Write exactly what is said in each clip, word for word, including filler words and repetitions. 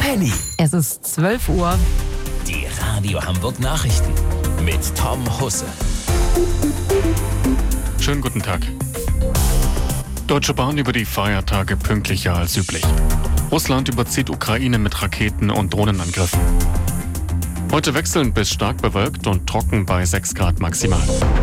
Penny. Es ist zwölf Uhr. Die Radio Hamburg Nachrichten mit Tom Husse. Schönen guten Tag. Deutsche Bahn über die Feiertage pünktlicher als üblich. Russland überzieht Ukraine mit Raketen und Drohnenangriffen. Heute wechselnd bis stark bewölkt und trocken bei sechs Grad maximal.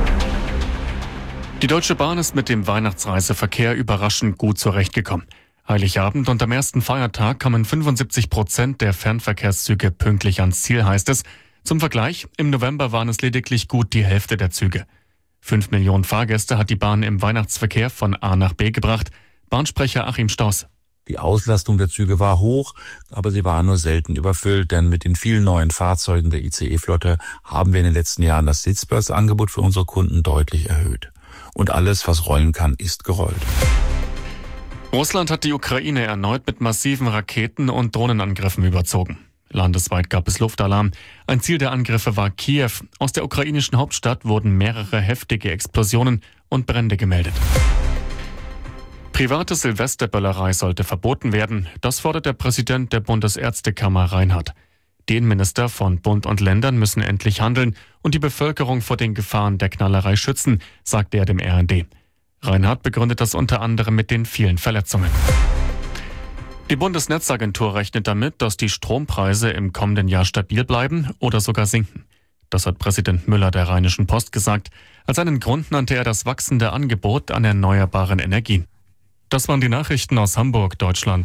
Die Deutsche Bahn ist mit dem Weihnachtsreiseverkehr überraschend gut zurechtgekommen. Heiligabend und am ersten Feiertag kommen fünfundsiebzig Prozent der Fernverkehrszüge pünktlich ans Ziel, heißt es. Zum Vergleich, im November waren es lediglich gut die Hälfte der Züge. Fünf Millionen Fahrgäste hat die Bahn im Weihnachtsverkehr von A nach B gebracht. Bahnsprecher Achim Staus. Die Auslastung der Züge war hoch, aber sie war nur selten überfüllt, denn mit den vielen neuen Fahrzeugen der I C E-Flotte haben wir in den letzten Jahren das Sitzplatzangebot für unsere Kunden deutlich erhöht. Und alles, was rollen kann, ist gerollt. Russland hat die Ukraine erneut mit massiven Raketen- und Drohnenangriffen überzogen. Landesweit gab es Luftalarm. Ein Ziel der Angriffe war Kiew. Aus der ukrainischen Hauptstadt wurden mehrere heftige Explosionen und Brände gemeldet. Private Silvesterböllerei sollte verboten werden. Das fordert der Präsident der Bundesärztekammer Reinhardt. Die Innenminister von Bund und Ländern müssen endlich handeln und die Bevölkerung vor den Gefahren der Knallerei schützen, sagte er dem R N D. Reinhardt begründet das unter anderem mit den vielen Verletzungen. Die Bundesnetzagentur rechnet damit, dass die Strompreise im kommenden Jahr stabil bleiben oder sogar sinken. Das hat Präsident Müller der Rheinischen Post gesagt. Als einen Grund nannte er das wachsende Angebot an erneuerbaren Energien. Das waren die Nachrichten aus Hamburg, Deutschland.